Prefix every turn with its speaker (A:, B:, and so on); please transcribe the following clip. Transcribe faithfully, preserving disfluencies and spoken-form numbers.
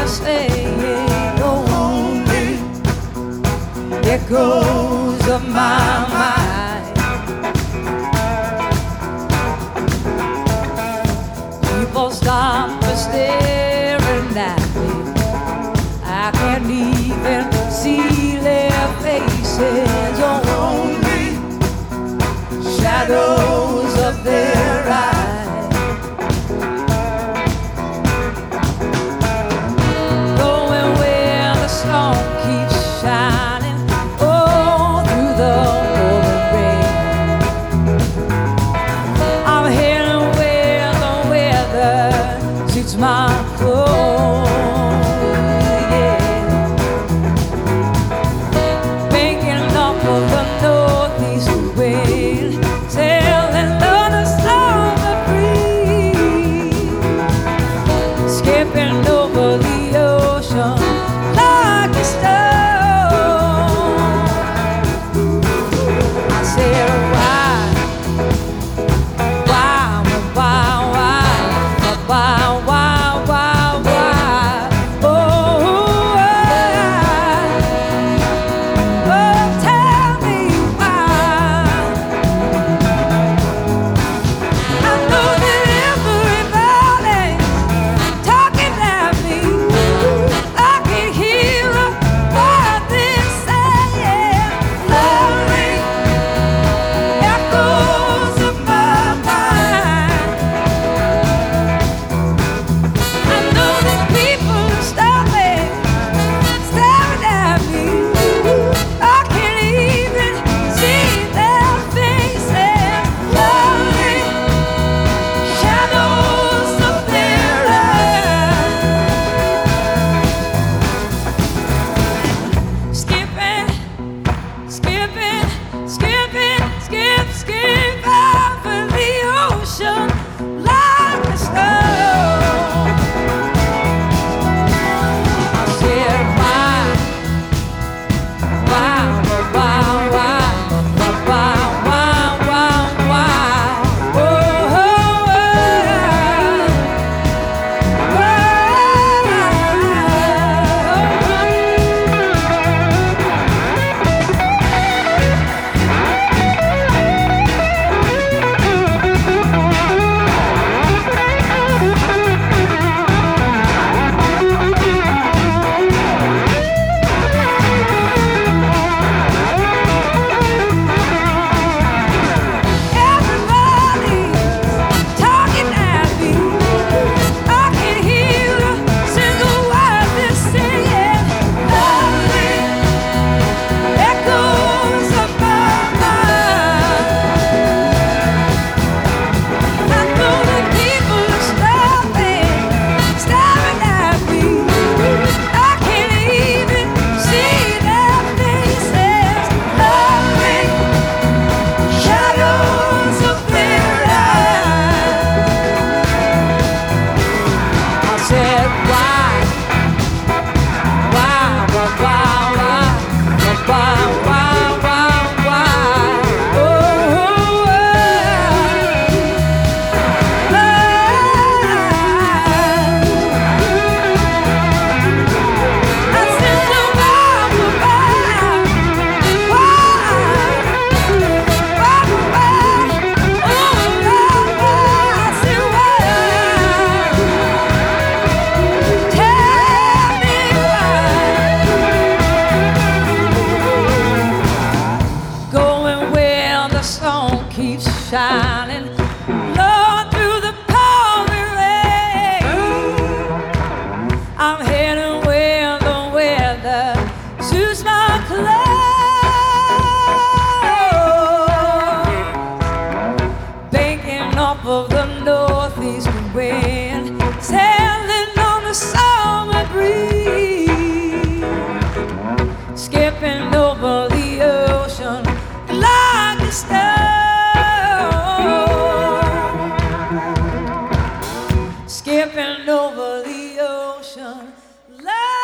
A: saying only echoes of my mind. People stop staring at me. I can't even see their faces, only shadows of their eyes. Going where the sun keeps shining, oh, through the pouring rain. I'm heading where the weather suits my clothes. Shining, Lord, through the pouring rain. I'm heading where the weather suits my clothes. Banking off of the northeast wind, sailing on the summer breeze, skipping over the ocean like a star. Skipping over the ocean.